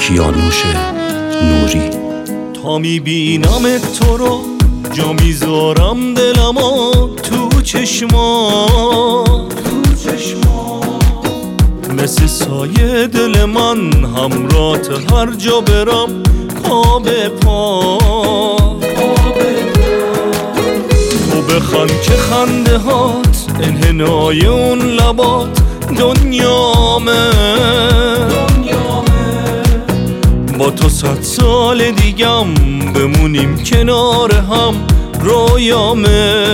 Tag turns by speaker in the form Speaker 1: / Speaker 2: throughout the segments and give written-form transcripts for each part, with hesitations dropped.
Speaker 1: کیانوش نوری.
Speaker 2: تا میبینم تو رو جا میذارم دلما تو چشما، مثل سایه دل من همرات هر جا برم پا به پا. تو بخند که خنده هات انحنای اون لبات دنیامه، با تو 100 سال دیگم بمونیم کنار هم رویامه.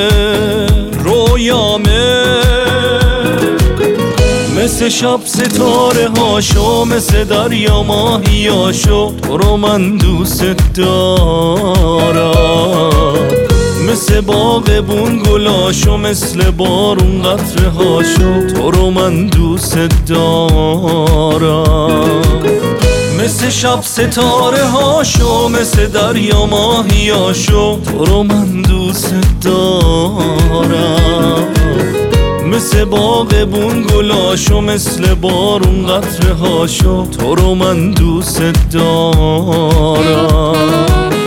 Speaker 2: مثل شب ستاره هاشو، مثل دریا ماهیاشو تو رو من دوست دارم، مثل باغبون گلاشو، مثل بارون قطره هاشو تو رو من دوست دارم. مثل شب ستاره هاشو، مثل دریا ماهیاشو تو رو من دوست دارم، مثل باغبون گلاشو، مثل بارون قطره هاشو تو رو من دوست دارم.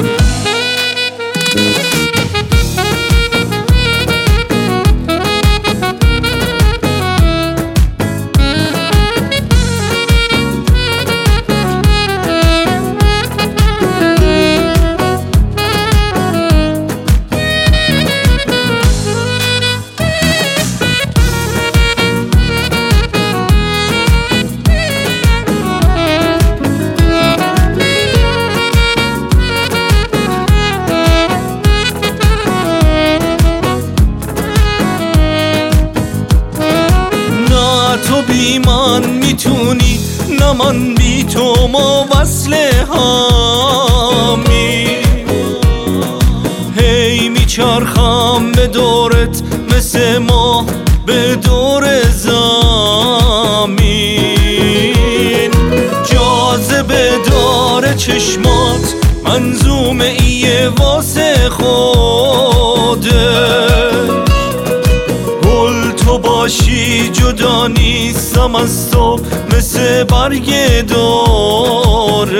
Speaker 2: تو بی من میتونی، نه من بی تو، ما وصل همی. هی میچرخم به دورت مثل ماه به دور زمین. جاذبه داره چشمات منظومه ایه واسه خوده، تو باشی جدا نیستم از تو مثل برگ داره.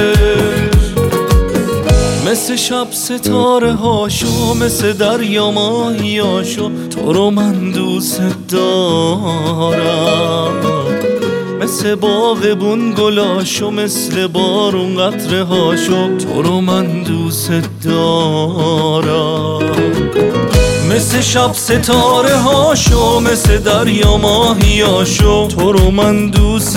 Speaker 2: مثل شب ستاره هاشو، مثل دریا ماهیاشو تو رو من دوست دارم، مثل باغبون گلاشو، مثل بارون قطره هاشو تو رو من دوست دارم. مثل شب ستاره هاشو، مثل دریا ماهیاشو تو رو من دوست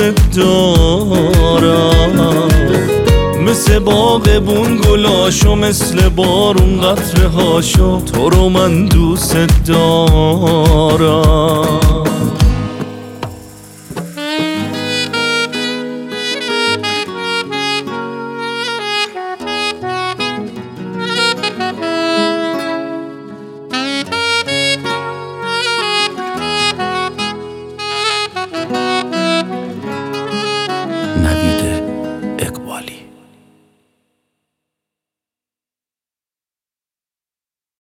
Speaker 2: دارم، مثل باغبون گلاشو، مثل بارون قطره هاشو تو رو من دوست دارم.